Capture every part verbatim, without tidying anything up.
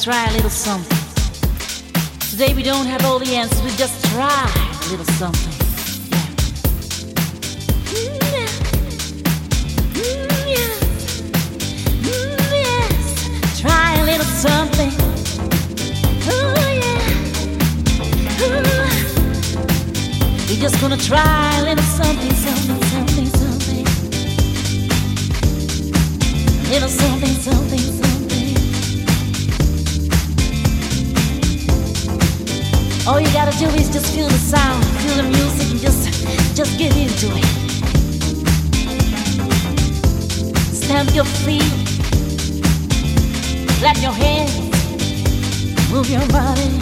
try a little something. Today we don't have all the answers, we just try a little something. Yeah. Mm, yeah. Mm, yes. Try a little something. Oh yeah. Ooh. We're just gonna try a little something, something, something, something. A little something, something, something. All you gotta do is just feel the sound, feel the music, and just, just get into it. Stamp your feet, clap your hands, move your body,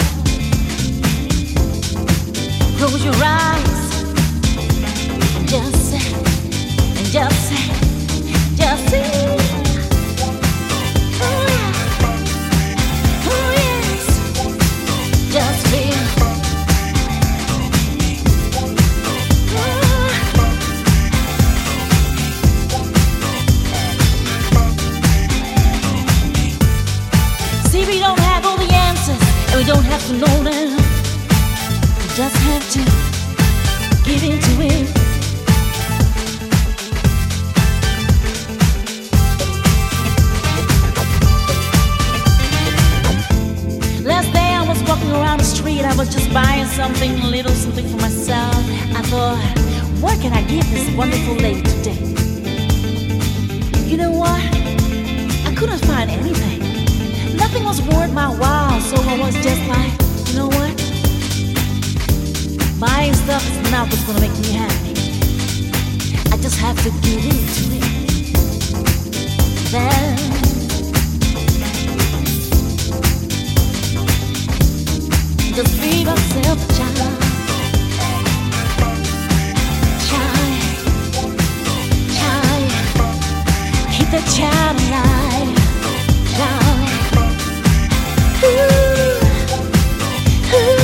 close your eyes, and just, and just, just sing. Oh yeah, oh yes, just feel. We don't have all the answers, and we don't have to know them. We just have to give into it. Last day I was walking around the street, I was just buying something, a little something for myself. I thought, what can I give this wonderful lady today? You know what? I couldn't find anything. Nothing was worth my while, so I was just like, you know what? Buying stuff is not what's gonna make me happy. I just have to get into it. Then just be myself a child. Child, child, keep the child alive. Child. Ooh, ooh.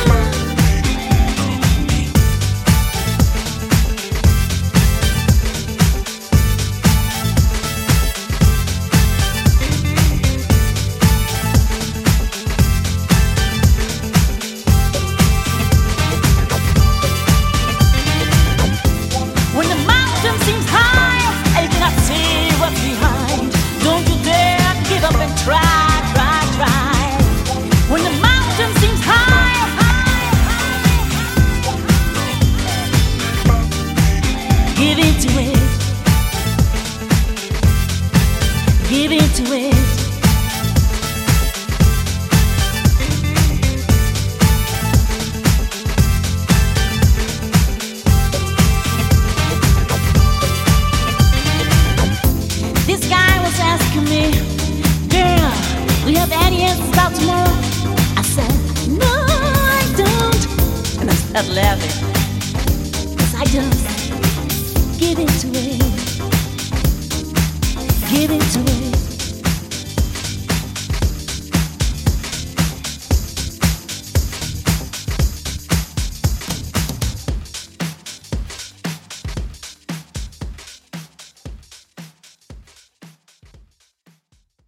When the mountain seems high and you cannot see what's behind, don't you dare give up and try. When the mountain seems high, high, high, give into it, give into it. This guy was asking me, girl, do you have any answers about tomorrow? I said, no, I don't. And I started laughing. Cause I just give into it. Give into it.